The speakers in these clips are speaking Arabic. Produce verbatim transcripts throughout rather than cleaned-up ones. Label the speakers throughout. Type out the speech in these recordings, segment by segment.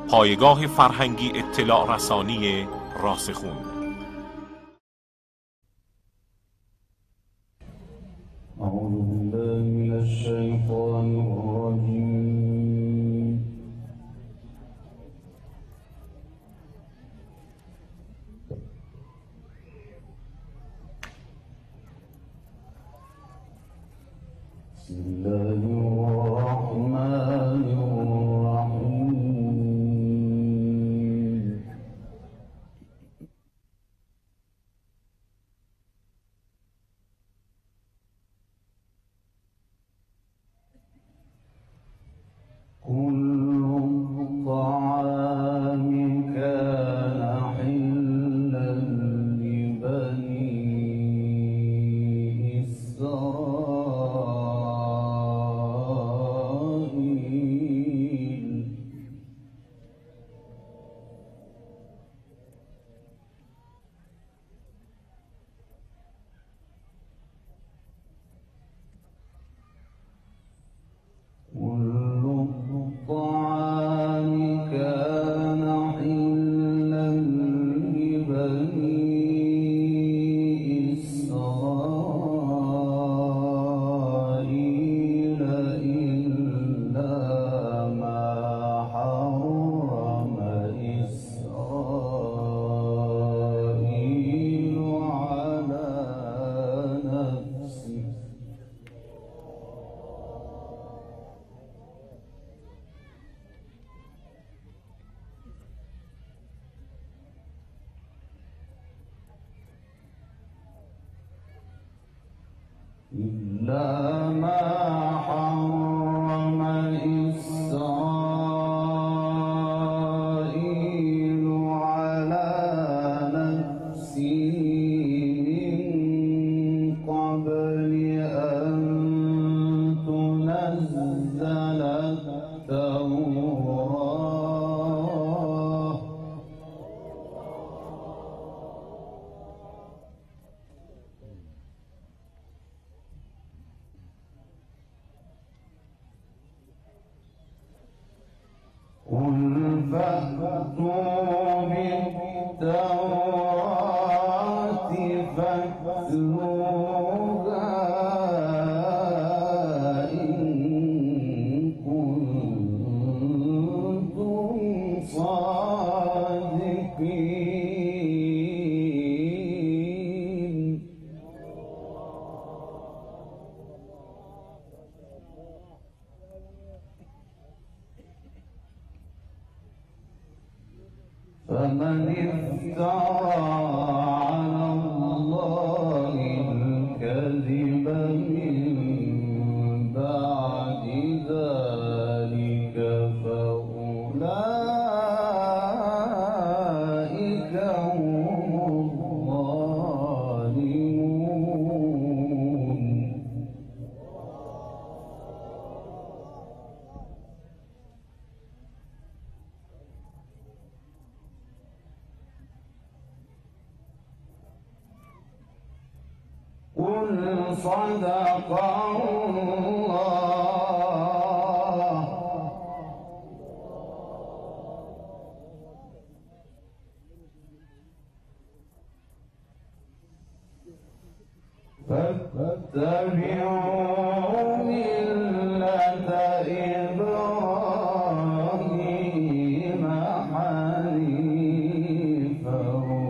Speaker 1: پایگاه فرهنگی اطلاع رسانی راسخون.
Speaker 2: أعوذ بالله من الشيطان الرجيم. بسم الله الرحمن الرحيم. كل الطعام كان حلا لبني إسرائيل. كل الطعام كان حلا لبني إسرائيل إلا ما حرم إسرائيل على نفسه. إلا ما حرم إسرائيل على نفسه من قبل أن تنزل التوراة. قل فأتوا بالتوراة فاتلوها إن كنتم صادقين. فمن افترى على الله الكذب من بعد ذلك فأولئك هم الظالمون. قل صدق الله. فاتبعوا ملة إبراهيم حنيفا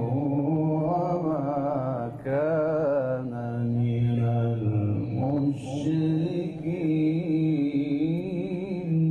Speaker 2: وما كان من المشركين.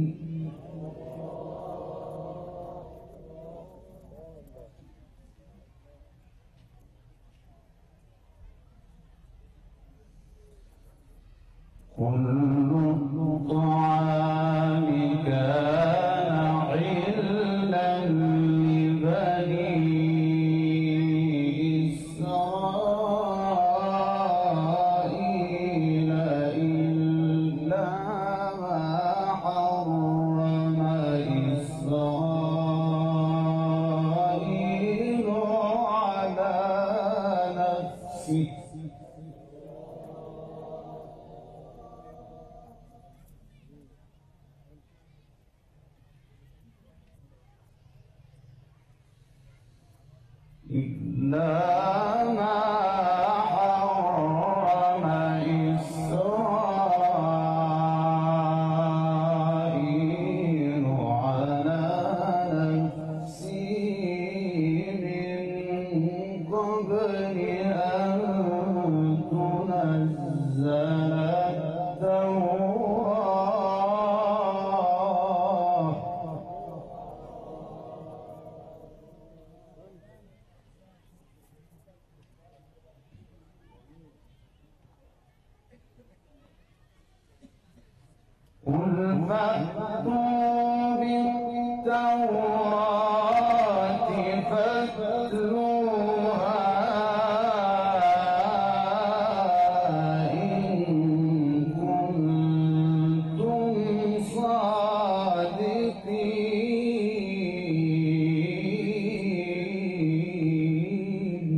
Speaker 2: قل فأتوا بالتوراة فاتلوها إن كنتم صادقين.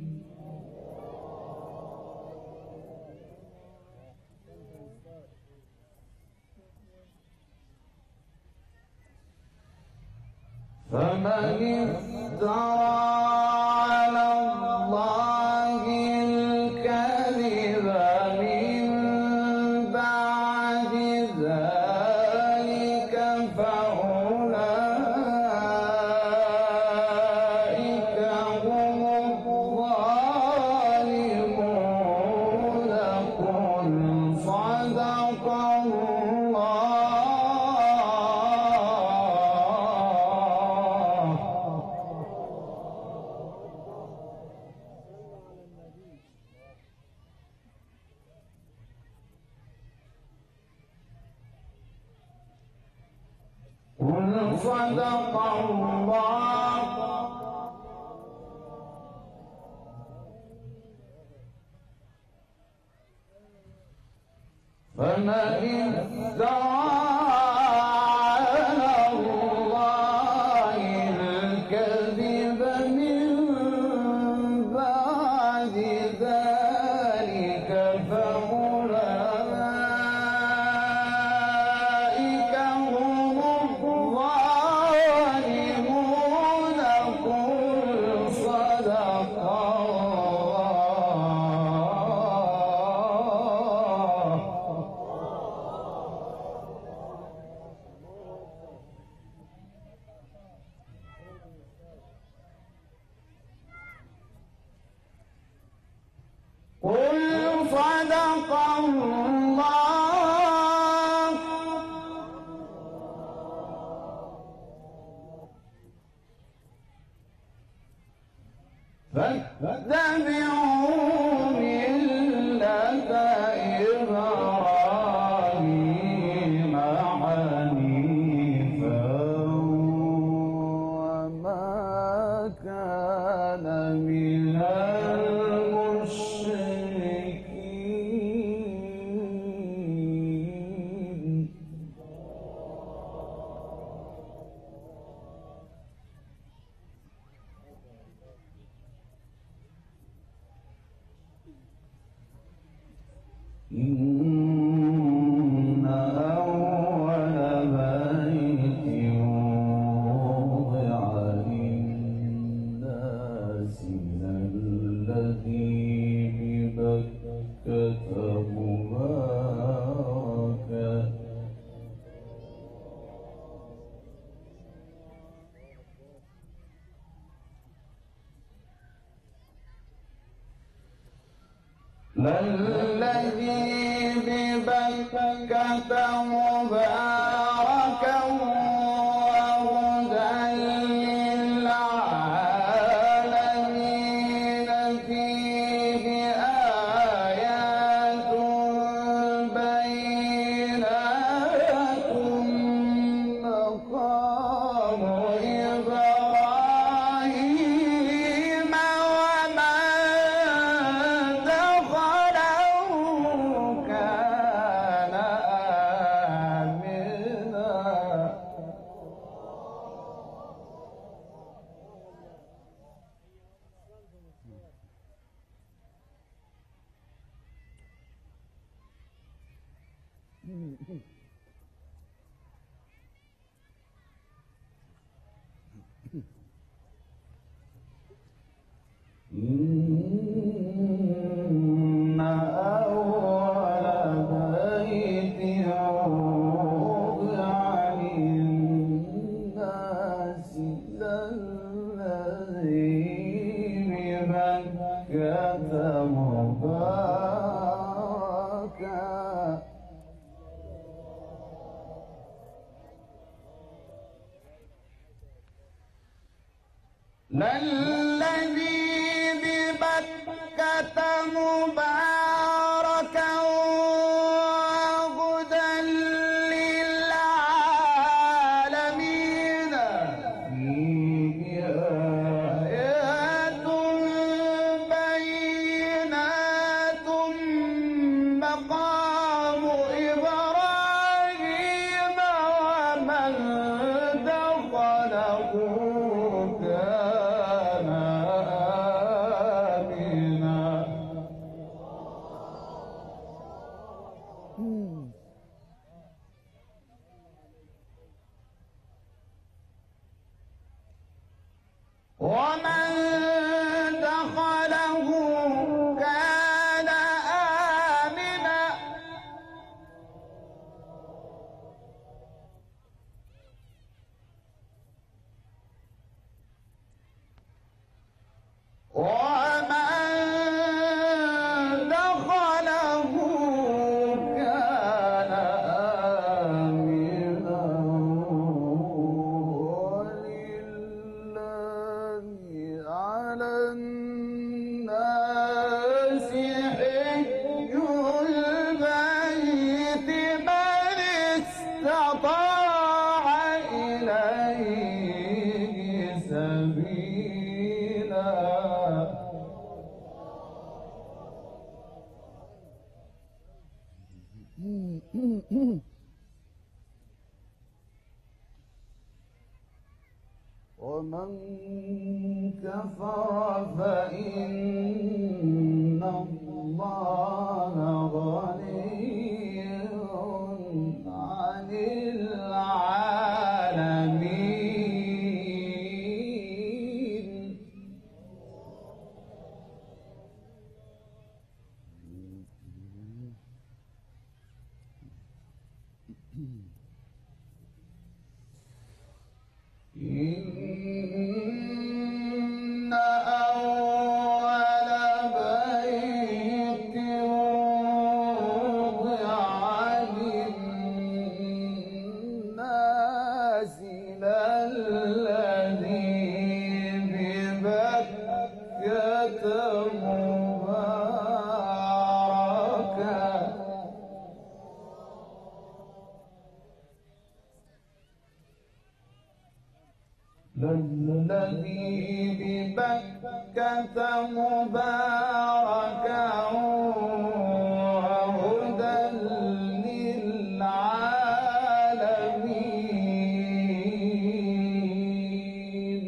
Speaker 2: فمن افترى على الله الكذب من بعد ذلك فأولئك هم الظالمون. قل صدق الله. قل صدق الله. فمن افترى على الله الكذب من بعد ذلك فأولئك هم الظالمون. قل صدق الله. قل صدق الله. فاتبعوا ملة إبراهيم حنيفا وما كان من المشركين. إن أول بيت وضع للناس الذي ببكة مباركا للذي ببكة مباركا وهدى للعالمين. فيه آيات بينات مقام إبراهيم ومن دخله كان آمنا. للذي ببكة مباركا وهدى للعالمين فيه آيات بينات مقام إبراهيم ومن دخله كان آمنا. ومن دخله كان آمنا. ومن دخله كان آمنا. ولله على الناس حج البيت من استطاع إليه سبيلا. ومن كفر فإن الله غني عن العالمين. إن أول بيت وضع للناس للذي ببكة مباركا للذي ببكة مباركا وهدى للعالمين.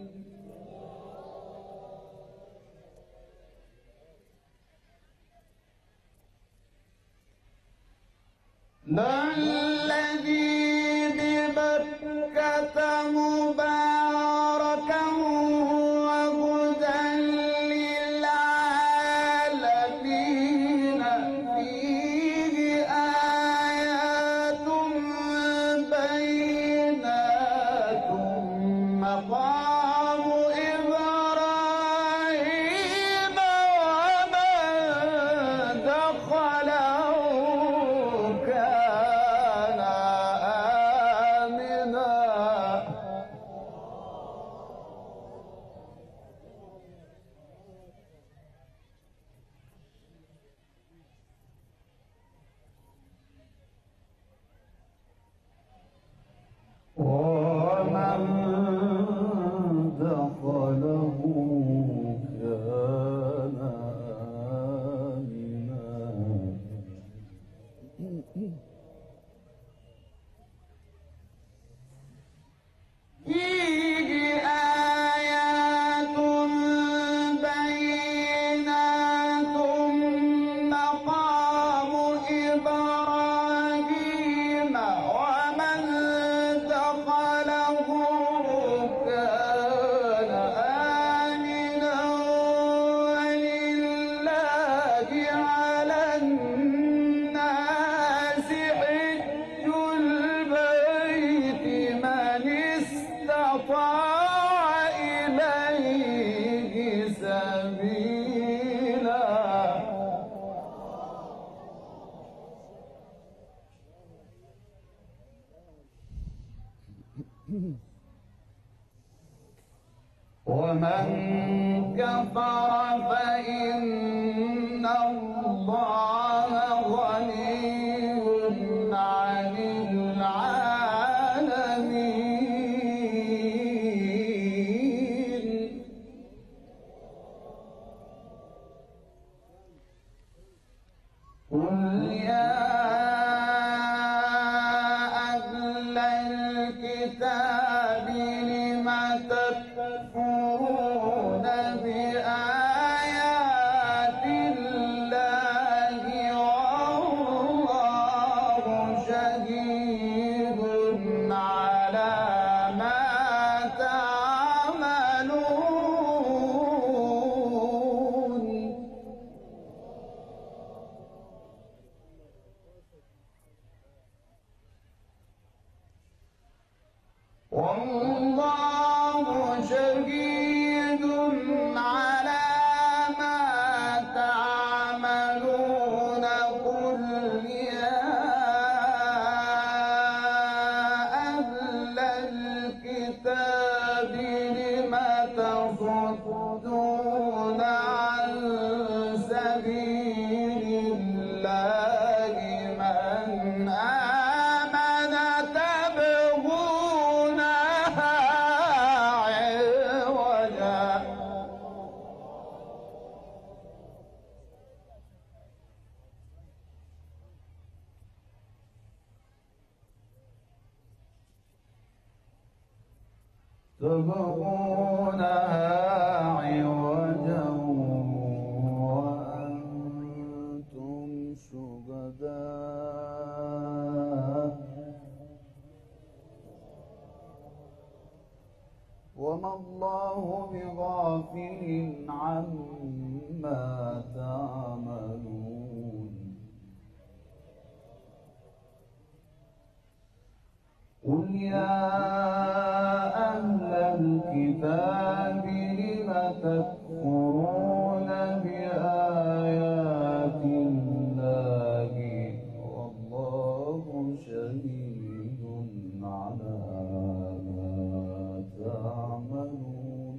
Speaker 2: للذي ببكة مباركا وهدى للعالمين فيه آيات بينات مقام إبراهيم ومن دخله كان آمنا. ومن دخله كان آمنا. فيه آيات بينات مقام إبراهيم ومن دخله كان آمنا. ولله على الناس حج البيت من استطاع إليه سبيلا. ومن كفر فإن الله غني عن العالمين. قل يا أهل الكتاب لم تكفرون بآيات الله والله شهيد على ما تعملون. والله شهيد على ما تعملون. قل يا أهل الكتاب لم تصدون عن سبيل الله من آمن تبغونها عوجا تبغونها عوجا وأنتم شهداء وما الله بغافل عما تعملون. قل يا أهل الكتاب لم تكفرون بآيات الله والله شهيد على ما تعملون.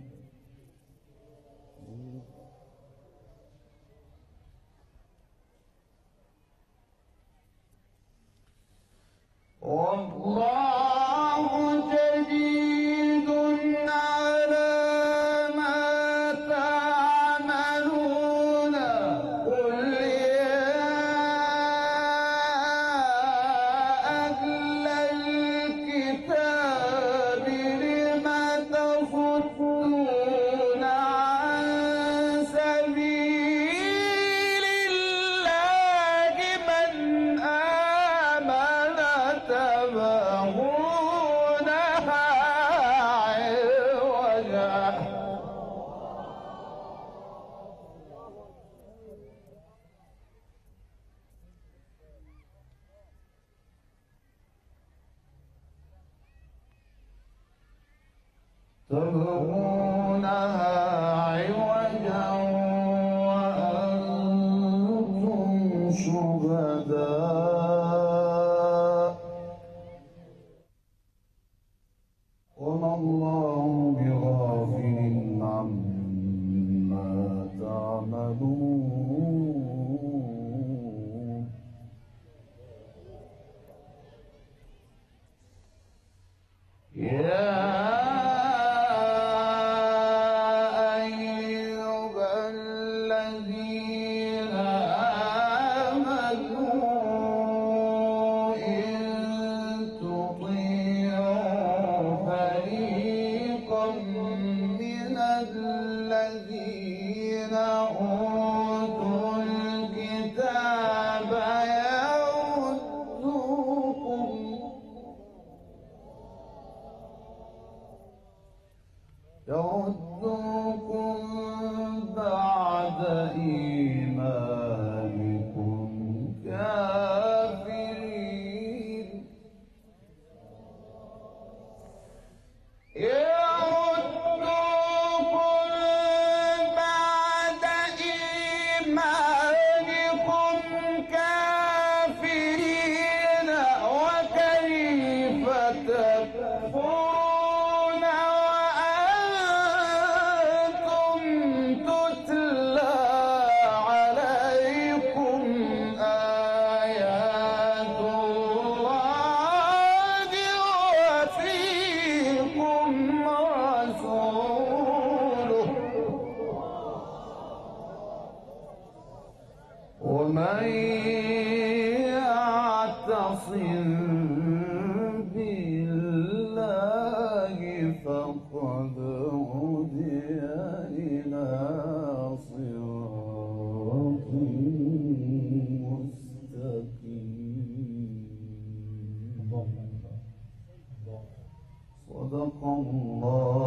Speaker 2: والله شهيد على ما تعملون. قل يا أهل الكتاب لم تصدون عن سبيل الله من آمن تبغونها عوجا تبغونها عوجا وأنتم شهداء وما الله بغافل عما تعملون. يا أيها الذين آمنوا إن تطيعوا فريقا من الذين أوتوا الكتاب يردوكم يردوكم بعد إيمانكم كافرين. يردوكم بعد إيمانكم كافرين وكيف تكفرون فقد هدي إلى صراط مستقيم. صدق الله